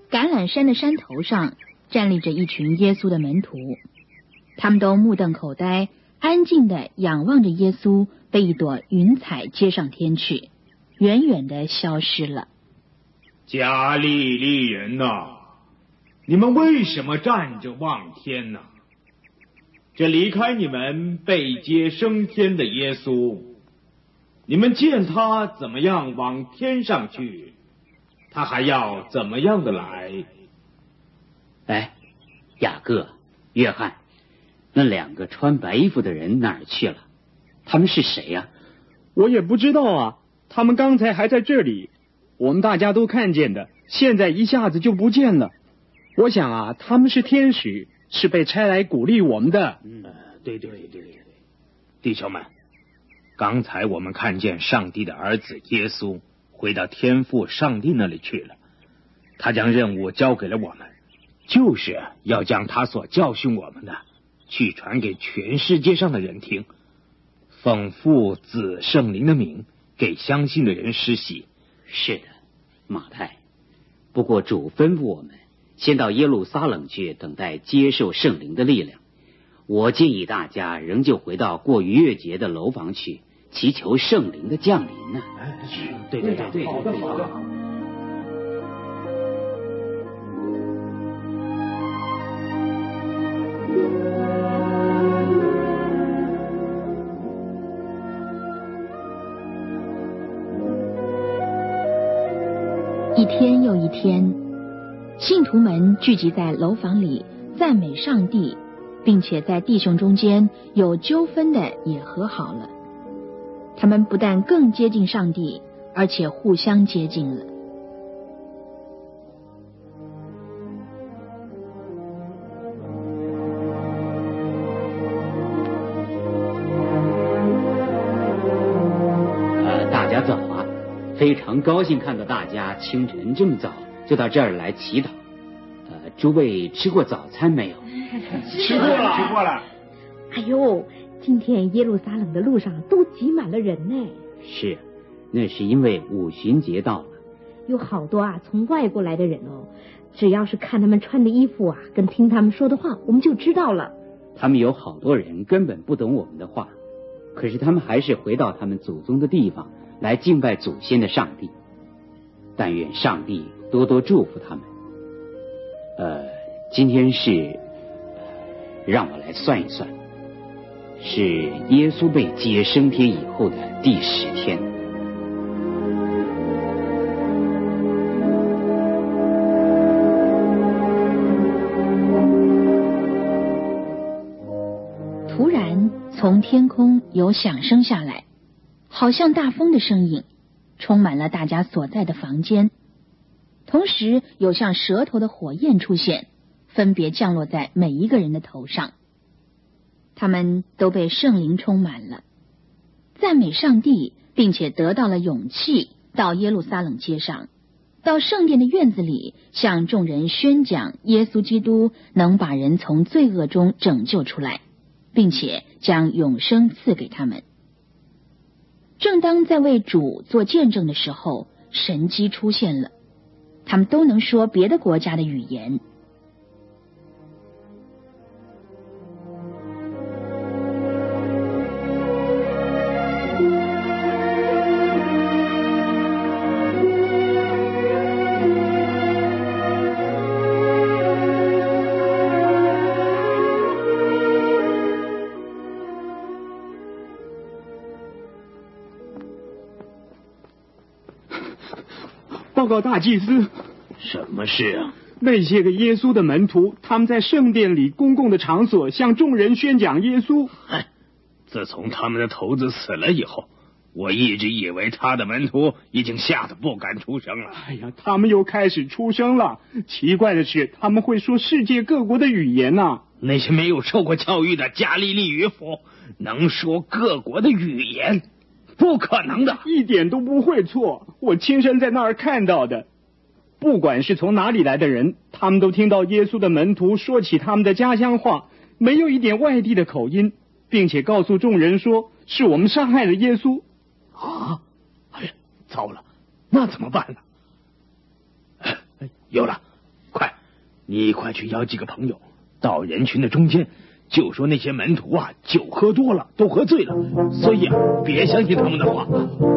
橄榄山的山头上站立着一群耶稣的门徒，他们都目瞪口呆，安静地仰望着耶稣被一朵云彩接上天去，远远地消失了。 加利利人哪，你们为什么站着望天呢？这离开你们被接升天的耶稣，你们见他怎么样往天上去，他还要怎么样的来？ 哎，雅各、约翰，那2个穿白衣服的人哪儿去了？他们是谁呀？ 我也不知道啊，他们刚才还在这里，我们大家都看见的，现在一下子就不见了。我想啊，他们是天使，是被差来鼓励我们的。 对，弟兄们，刚才我们看见上帝的儿子耶稣回到天父上帝那里去了，他将任务交给了我们，就是要将他所教训我们的去传给全世界上的人听，奉父子圣灵的名给相信的人施洗。 是的，马太。不过主吩咐我们先到耶路撒冷去等待接受圣灵的力量。我建议大家仍旧回到过逾越节的楼房去，祈求圣灵的降临呢。 对， 好的。 一天又一天，信徒们聚集在楼房里赞美上帝，并且在弟兄中间有纠纷的也和好了。他们不但更接近上帝，而且互相接近了。 大家早啊！非常高兴看到大家清晨这么早就到这儿来祈祷。诸位吃过早餐没有？ 吃过了。 哎呦，今天耶路撒冷的路上都挤满了人呢。 是，那是因为五旬节到了， 有好多从外国来的人哦。只要是看他们穿的衣服跟听他们说的话，我们就知道了。 他们有好多人根本不懂我们的话，可是他们还是回到他们祖宗的地方来敬拜祖先的上帝。但愿上帝多多祝福他们。今天是，让我来算一算，是耶稣被接升天以后的第10天。 突然，从天空有响声下来，好像大风的声音，充满了大家所在的房间。同时有像舌头的火焰出现，分别降落在每一个人的头上。他们都被圣灵充满了，赞美上帝，并且得到了勇气，到耶路撒冷街上，到圣殿的院子里，向众人宣讲耶稣基督能把人从罪恶中拯救出来，并且将永生赐给他们。正当在为主做见证的时候，神迹出现了，他们都能说别的国家的语言。 报告大祭司， 什么事啊？ 那些个耶稣的门徒，他们在圣殿里公共的场所向众人宣讲耶稣。 自从他们的头子死了以后，我一直以为他的门徒已经吓得不敢出声了。 哎呀，他们又开始出声了。奇怪的是，他们会说世界各国的语言呐。 那些没有受过教育的加利利渔夫能说各国的语言？不可能的， 一点都不会错。我亲身在那儿看到的。不管是从哪里来的人，他们都听到耶稣的门徒说起他们的家乡话，没有一点外地的口音，并且告诉众人说是我们杀害了耶稣。 哎呀，糟了，那怎么办呢？有了， 你快去邀几个朋友到人群的中间，就说那些门徒啊酒喝多了，都喝醉了，所以啊别相信他们的话。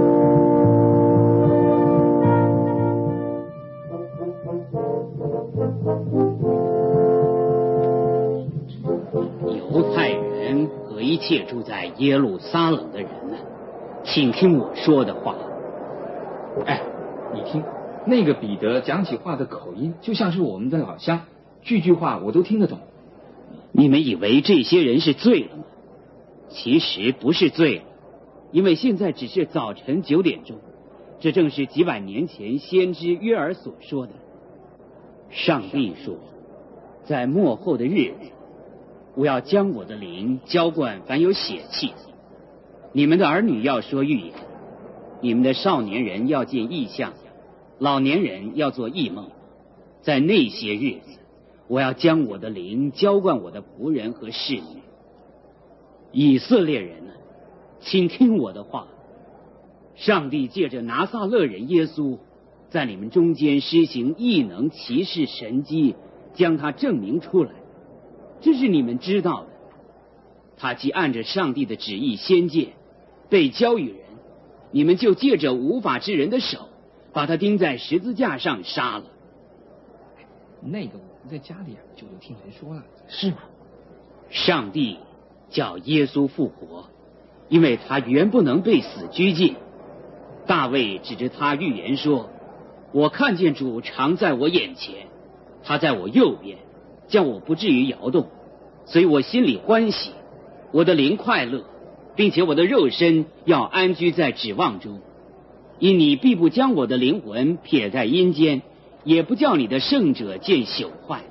犹太人和一切住在耶路撒冷的人呢，请听我说的话。 哎，你听，那个彼得讲起话的口音就像是我们的老乡，句句话我都听得懂。 你们以为这些人是醉了吗？其实不是醉了，因为现在只是早晨9点钟，这正是几百年前先知约珥所说的。上帝说，在末后的日子，我要将我的灵浇灌凡有血气的，你们的儿女要说预言，你们的少年人要见异象，老年人要做异梦。在那些日子，我要将我的灵浇灌我的仆人和侍女。以色列人啊，请听我的话。上帝借着拿撒勒人耶稣，在你们中间施行异能奇事神迹，将他证明出来，这是你们知道的。他既按着上帝的旨意先见，被交与人，你们就借着无法之人的手，把他钉在十字架上杀了。 那个我们在家里就有听人说了。 是吗？上帝叫耶稣复活，因为他原不能被死拘禁。大卫指着他预言说，我看见主常在我眼前，他在我右边，叫我不至于摇动，所以我心里欢喜，我的灵快乐，并且我的肉身要安居在指望中。因你必不将我的灵魂撇在阴间，也不叫你的圣者见朽坏。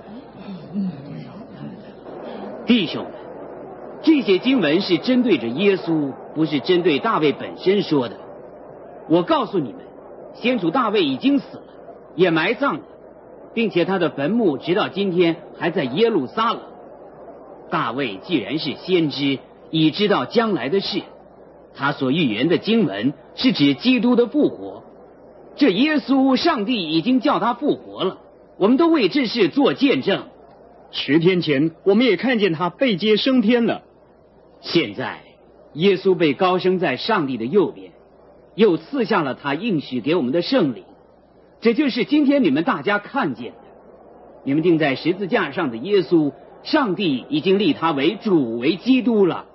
弟兄们，这些经文是针对着耶稣，不是针对大卫本身说的。我告诉你们，先祖大卫已经死了，也埋葬了，并且他的坟墓直到今天还在耶路撒冷。大卫既然是先知，已知道将来的事，他所预言的经文是指基督的复活。这耶稣，上帝已经叫他复活了，我们都为这事做见证。 10天前，我们也看见他被接升天了。 现在，耶稣被高升在上帝的右边，又赐下了他应许给我们的圣灵。这就是今天你们大家看见的。你们钉在十字架上的耶稣，上帝已经立他为主，为基督了。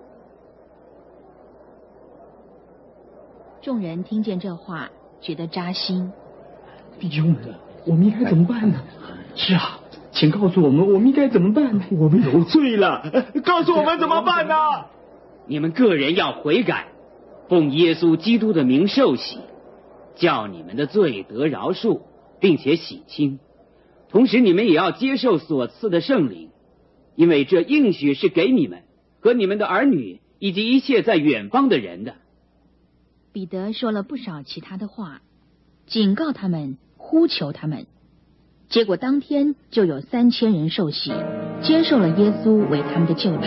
众人听见这话，觉得扎心。 弟兄们，我们应该怎么办呢？是啊，请告诉我们，我们应该怎么办呢？我们有罪了，告诉我们怎么办呢？ 你们个人要悔改，奉耶稣基督的名受洗，叫你们的罪得饶恕，并且洗清。同时你们也要接受所赐的圣灵，因为这应许是给你们和你们的儿女以及一切在远方的人的。 彼得说了不少其他的话，警告他们，呼求他们。结果当天就有3000人受洗，接受了耶稣为他们的救主。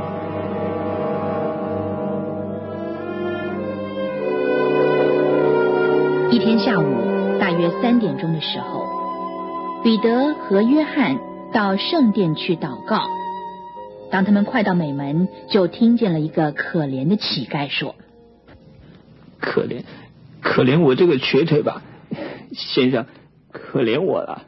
一天下午大约3点钟的时候，彼得和约翰到圣殿去祷告。当他们快到美门，就听见了一个可怜的乞丐说， 可怜我这个瘸腿吧，先生，可怜我了。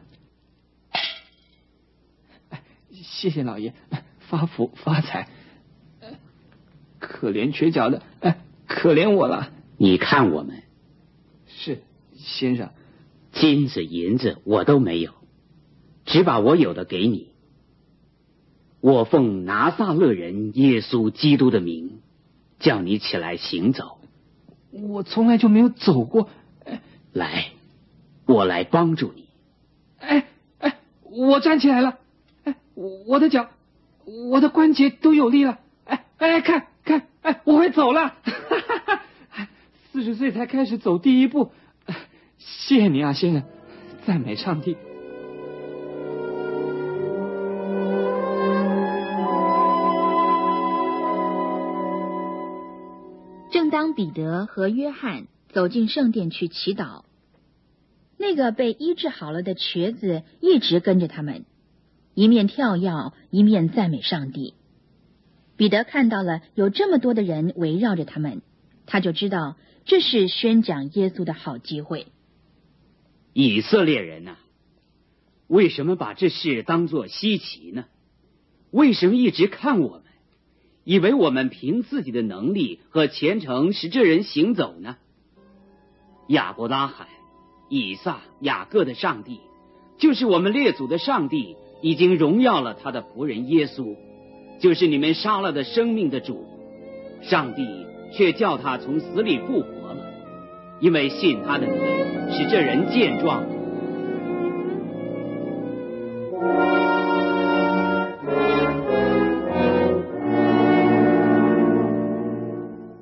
谢谢老爷，发福发财。可怜瘸脚的，可怜我了。 你看我们， 是先生， 金子银子我都没有，只把我有的给你。我奉拿撒勒人耶稣基督的名，叫你起来行走。 我从来就没有走过。 来，我来帮助你。 我站起来了。我的脚，我的关节都有力了。看，我会走了。40岁才开始走第一步。谢谢你啊，先生，赞美上帝。 正当彼得和约翰走进圣殿去祈祷， 那个被医治好了的瘸子一直跟着他们，一面跳跃，一面赞美上帝。彼得看到了有这么多的人围绕着他们，他就知道这是宣讲耶稣的好机会。 以色列人啊，为什么把这事当作稀奇呢？为什么一直看我们，以为我们凭自己的能力和虔诚使这人行走呢？亚伯拉罕、以撒、雅各的上帝，就是我们列祖的上帝，已经荣耀了他的仆人耶稣，就是你们杀了的生命的主。上帝却叫他从死里复活了，因为信他的名，使这人健壮